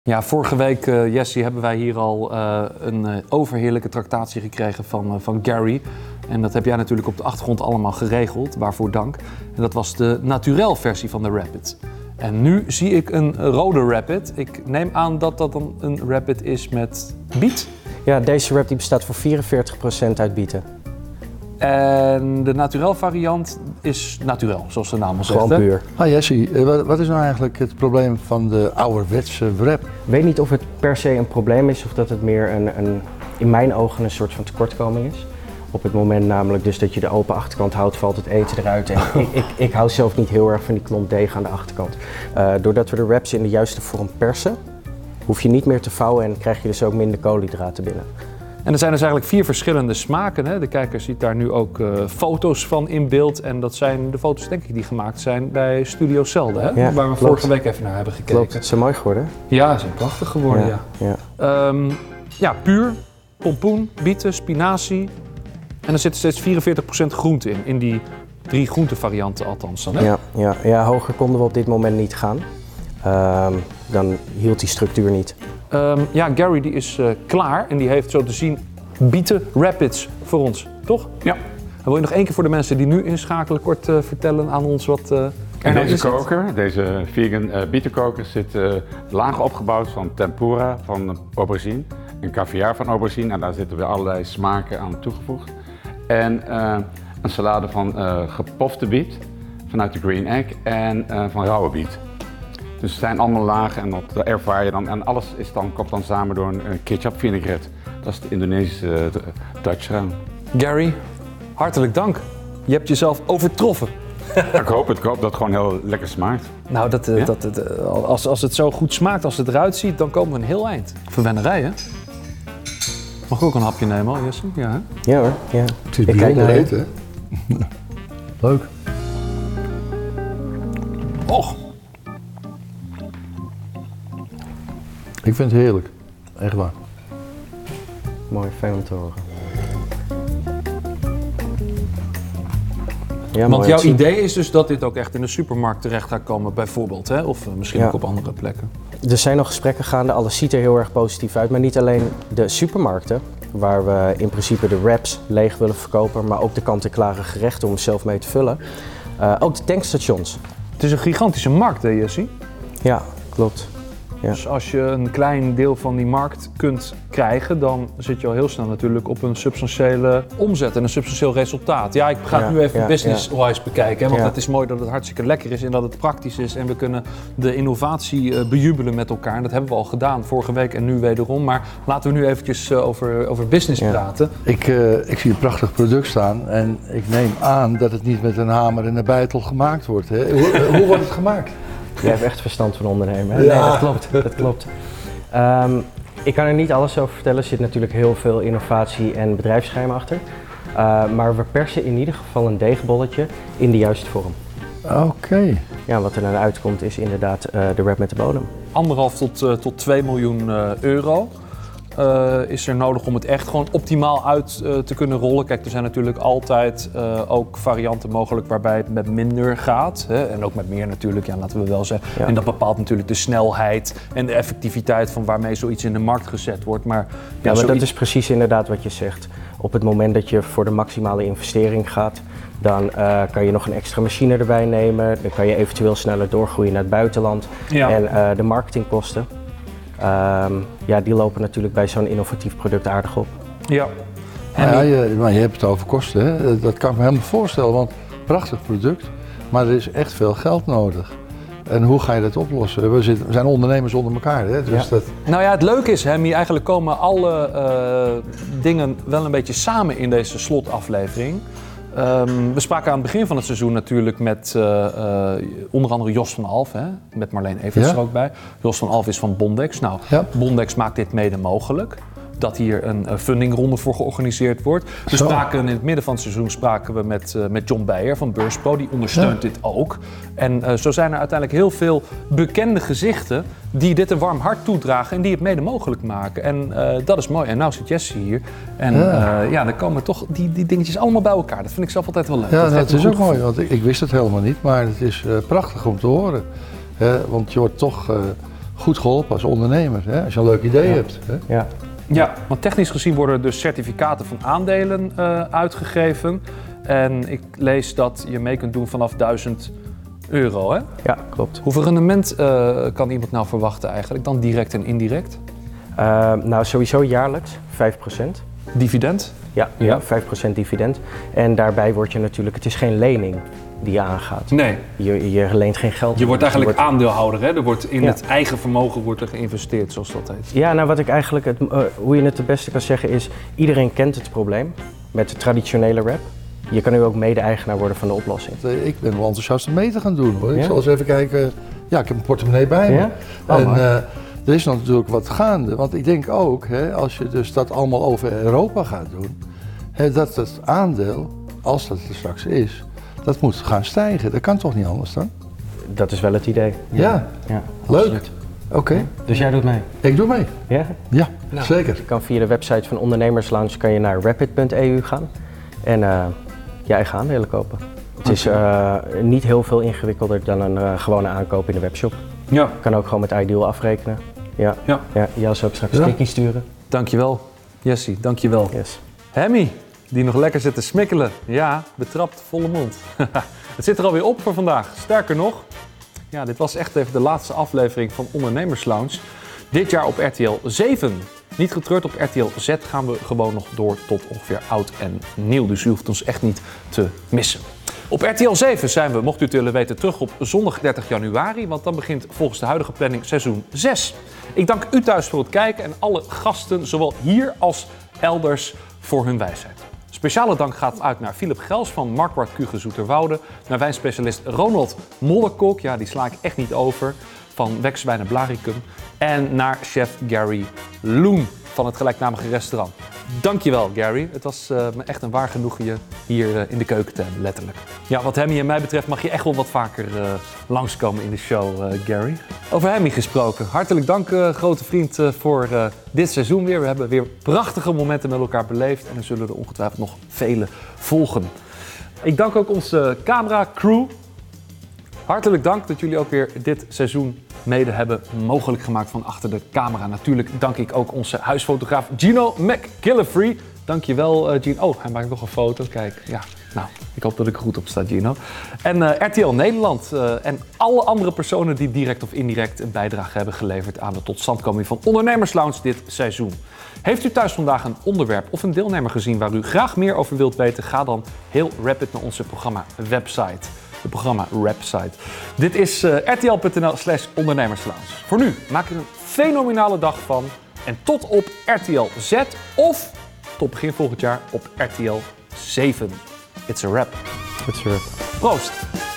Ja, vorige week, Jessie, hebben wij hier al een overheerlijke tractatie gekregen van Gary. En dat heb jij natuurlijk op de achtergrond allemaal geregeld, waarvoor dank. En dat was de naturel versie van de Rapid. En nu zie ik een rode Rapid. Ik neem aan dat dat dan een Rapid is met biet. Ja, deze wrap die bestaat voor 44% uit bieten. En de naturel variant is naturel, zoals de naam al zegt. Gewoon puur. Jessie, wat is nou eigenlijk het probleem van de ouderwetse wrap? Ik weet niet of het per se een probleem is of dat het meer in mijn ogen een soort van tekortkoming is. Op het moment namelijk dus dat je de open achterkant houdt, valt het eten eruit. En ik hou zelf niet heel erg van die klomp deeg aan de achterkant. Doordat we de wraps in de juiste vorm persen, hoef je niet meer te vouwen en krijg je dus ook minder koolhydraten binnen. En er zijn dus eigenlijk 4 verschillende smaken. Hè? De kijker ziet daar nu ook foto's van in beeld. En dat zijn de foto's, denk ik, die gemaakt zijn bij Studio Celde. Hè? Ja, waar we vorige week even naar hebben gekeken. Klopt, het is mooi geworden. Ja, ze zijn prachtig geworden. Ja. Puur, pompoen, bieten, spinazie. En er zit steeds 44% groente in die 3 groentevarianten althans dan. Hè? Ja, hoger konden we op dit moment niet gaan. Dan hield die structuur niet. Gary die is klaar en die heeft zo te zien bieten rapids voor ons, toch? Ja. En wil je nog één keer voor de mensen die nu inschakelen kort vertellen aan ons wat er nou deze is? koker, deze vegan bietenkoker zit laag opgebouwd van tempura van aubergine en caviar van aubergine. En daar zitten weer allerlei smaken aan toegevoegd. En een salade van gepofte biet vanuit de green egg en van rauwe biet. Dus het zijn allemaal lagen en dat ervaar je dan. En alles komt dan samen door een ketchup vinaigrette. Dat is de Indonesische Dutch raam. Gary, hartelijk dank. Je hebt jezelf overtroffen. Ik hoop dat het gewoon heel lekker smaakt. Nou, als het zo goed smaakt als het eruit ziet, dan komen we een heel eind. Verwennerij, hè? Mag ik ook een hapje nemen al, Jesse? Ja, hè? Ja hoor, ja. Het is bijzonder eten, hè? Leuk. Och. Ik vind het heerlijk. Echt waar. Mooi, fijn om te horen. Ja, Want jouw idee is dus dat dit ook echt in de supermarkt terecht gaat komen, bijvoorbeeld, hè? Of misschien ook op andere plekken. Er zijn nog gesprekken gaande, alles ziet er heel erg positief uit. Maar niet alleen de supermarkten, waar we in principe de wraps leeg willen verkopen, maar ook de kant-en-klare gerechten om zelf mee te vullen. Ook de tankstations. Het is een gigantische markt, hè, Jessie? Ja, klopt. Ja. Dus als je een klein deel van die markt kunt krijgen, dan zit je al heel snel natuurlijk op een substantiële omzet en een substantieel resultaat. Ja, ik ga het nu even business-wise bekijken, hè, want het is mooi dat het hartstikke lekker is en dat het praktisch is en we kunnen de innovatie bejubelen met elkaar. En dat hebben we al gedaan vorige week en nu wederom, maar laten we nu eventjes over business praten. Ik zie een prachtig product staan en ik neem aan dat het niet met een hamer en een beitel gemaakt wordt. Hè? Hoe wordt het gemaakt? Jij hebt echt verstand van ondernemen, hè? Ja. Nee, dat klopt. Ik kan er niet alles over vertellen. Er zit natuurlijk heel veel innovatie en bedrijfsgeheim achter. Maar we persen in ieder geval een deegbolletje in de juiste vorm. Oké. Ja, wat er dan uitkomt is inderdaad de wrap met de bodem. 1,5 tot 2 miljoen euro. Is er nodig om het echt gewoon optimaal uit te kunnen rollen. Kijk, er zijn natuurlijk altijd ook varianten mogelijk waarbij het met minder gaat. Hè? En ook met meer natuurlijk, ja, laten we wel zeggen. Ja. En dat bepaalt natuurlijk de snelheid en de effectiviteit van waarmee zoiets in de markt gezet wordt. Maar dat is precies inderdaad wat je zegt. Op het moment dat je voor de maximale investering gaat, dan kan je nog een extra machine erbij nemen. Dan kan je eventueel sneller doorgroeien naar het buitenland. Ja. En de marketingkosten. Die lopen natuurlijk bij zo'n innovatief product aardig op. Ja. Maar je hebt het over kosten, hè? Dat kan ik me helemaal voorstellen, want prachtig product, maar er is echt veel geld nodig. En hoe ga je dat oplossen? We zijn ondernemers onder elkaar, hè? Dus Nou ja, het leuke is, Hemmy, eigenlijk komen alle dingen wel een beetje samen in deze slotaflevering. We spraken aan het begin van het seizoen natuurlijk met onder andere Jos van Alf, hè, met Marleen Everts er ook bij. Jos van Alf is van Bondex. Nou, Bondex maakt dit mede mogelijk. Dat hier een fundingronde voor georganiseerd wordt. In het midden van het seizoen spraken we met John Beijer van Beurspro. Die ondersteunt dit ook. En zo zijn er uiteindelijk heel veel bekende gezichten die dit een warm hart toedragen en die het mede mogelijk maken. En dat is mooi. En nou zit Jessie hier. En dan komen toch die dingetjes allemaal bij elkaar. Dat vind ik zelf altijd wel leuk. Ja, dat is ook mooi, want ik wist het helemaal niet. Maar het is prachtig om te horen. Want je wordt toch goed geholpen als ondernemer. Hè? Als je een leuk idee hebt. Hè? Ja. Ja, want technisch gezien worden er dus certificaten van aandelen uitgegeven. En ik lees dat je mee kunt doen vanaf €1000, hè? Ja, klopt. Hoeveel rendement kan iemand nou verwachten eigenlijk, dan direct en indirect? Nou, sowieso jaarlijks 5%. Dividend? Ja, 5% dividend. En daarbij word je natuurlijk, het is geen lening die je aangaat. Nee, Je leent geen geld. je wordt eigenlijk Je aandeelhouder, hè? Er wordt in Ja. het eigen vermogen wordt er geïnvesteerd, zoals dat heet. Ja, nou wat ik eigenlijk, hoe je het het beste kan zeggen is, iedereen kent het probleem met de traditionele rap. Je kan nu ook mede-eigenaar worden van de oplossing. Ik ben wel enthousiast om mee te gaan doen hoor. Ik Ja? zal eens even kijken. Ja, ik heb een portemonnee bij me. Ja? Oh, En mooi. er is natuurlijk wat gaande. Want ik denk ook, hè, als je dus dat allemaal over Europa gaat doen, hè, dat het aandeel, als dat er straks is, dat moet gaan stijgen. Dat kan toch niet anders dan? Dat is wel het idee. Ja, Ja, leuk. absoluut. Oké, Dus jij doet mee? ik doe mee. Ja? Ja, zeker. Je kan via de website van Ondernemerslounge kan je naar rapid.eu gaan en je eigen aandelen kopen. Het is niet heel veel ingewikkelder dan een gewone aankoop in de webshop. Ja, Je kan ook gewoon met Ideal afrekenen. Ja, ja. jij zou ook straks een Ja. sticky sturen. Dankjewel, Jessie, dankjewel. Yes. Hemmy, die nog lekker zit te smikkelen. Ja, betrapt, volle mond. Het zit er alweer op voor vandaag. Sterker nog, ja, dit was echt even de laatste aflevering van Ondernemerslounge. Dit jaar op RTL 7. Niet getreurd, op RTL Z gaan we gewoon nog door tot ongeveer oud en nieuw. Dus u hoeft ons echt niet te missen. Op RTL 7 zijn we, mocht u het willen weten, terug op zondag 30 januari. Want dan begint volgens de huidige planning seizoen 6. Ik dank u thuis voor het kijken en alle gasten, zowel hier als elders, voor hun wijsheid. Speciale dank gaat uit naar Philip Gels van Marquardt Kuge Zoeterwoude, naar wijnspecialist Ronald Mollekok, ja die sla ik echt niet over, van Wekswijnen Blaricum, en naar chef Gary Loen van het gelijknamige restaurant. Dankjewel Gary, het was me echt een waar genoegen je hier in de keuken te hebben, letterlijk. Ja, wat Hemmy en mij betreft mag je echt wel wat vaker langskomen in de show, Gary. Over Hemmy gesproken, hartelijk dank grote vriend voor dit seizoen weer. We hebben weer prachtige momenten met elkaar beleefd en er zullen er ongetwijfeld nog vele volgen. Ik dank ook onze cameracrew. Hartelijk dank dat jullie ook weer dit seizoen mede hebben mogelijk gemaakt van achter de camera. Natuurlijk dank ik ook onze huisfotograaf Gino McGillivray. Dankjewel Gino. Oh, hij maakt nog een foto. Kijk, ja. Nou, ik hoop dat ik er goed op sta, Gino. En RTL Nederland en alle andere personen die direct of indirect een bijdrage hebben geleverd aan de totstandkoming van Ondernemerslounge dit seizoen. Heeft u thuis vandaag een onderwerp of een deelnemer gezien waar u graag meer over wilt weten? Ga dan heel rapid naar onze programma-website. De programma-website. Dit is rtl.nl/ondernemerslounge. Voor nu, maak er een fenomenale dag van. En tot op RTL Z of tot begin volgend jaar op RTL 7. It's a wrap. Goed zo. Proost!